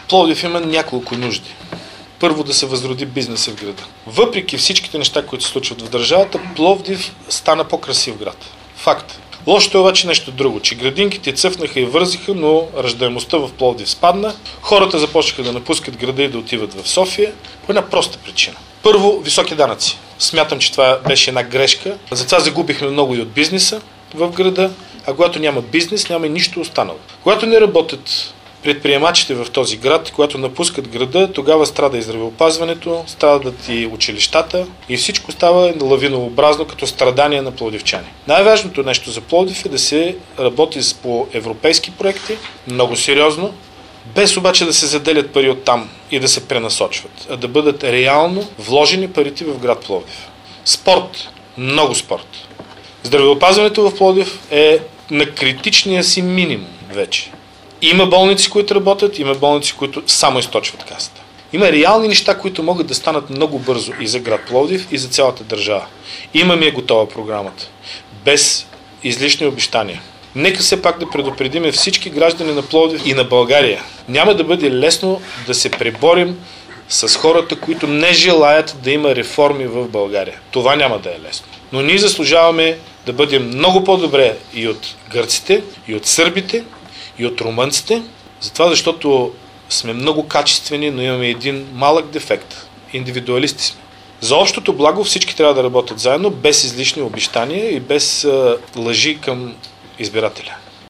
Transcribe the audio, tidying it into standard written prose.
Пловдив има няколко нужди. Първо, да се възроди бизнеса в града. Въпреки всичките неща, които се случват в държавата, Пловдив стана по-красив град. Факт. Лошото е обаче нещо друго, че градинките цъфнаха и вързиха, но раждаемостта в Пловдив спадна. Хората започнаха да напускат града и да отиват в София по една проста причина. Първо, високи данъци. Смятам, че това беше една грешка. Затова загубихме много и от бизнеса в града, а когато няма бизнес, няма и нищо останало. Когато не работят предприемачите в този град, когато напускат града, тогава страда и здравеопазването, страдат и училищата и всичко става лавинообразно като страдание на пловдивчани. Най-важното нещо за Пловдив е да се работи по европейски проекти, много сериозно, без обаче да се заделят пари от там и да се пренасочват, а да бъдат реално вложени парите в град Пловдив. Спорт, много спорт. Здравеопазването в Пловдив е на критичния си минимум вече. Има болници, които работят, има болници, които само източват касата. Има реални неща, които могат да станат много бързо и за град Пловдив, и за цялата държава. Имаме готова програмата, без излишни обещания. Нека все пак да предупредиме всички граждани на Пловдив и на България. Няма да бъде лесно да се преборим с хората, които не желаят да има реформи в България. Това няма да е лесно. Но ние заслужаваме да бъдем много по-добре и от гърците, и от сърбите, и от румънците, затова защото сме много качествени, но имаме един малък дефект. Индивидуалисти сме. За общото благо всички трябва да работят заедно, без излишни обещания и без лъжи към избирателя.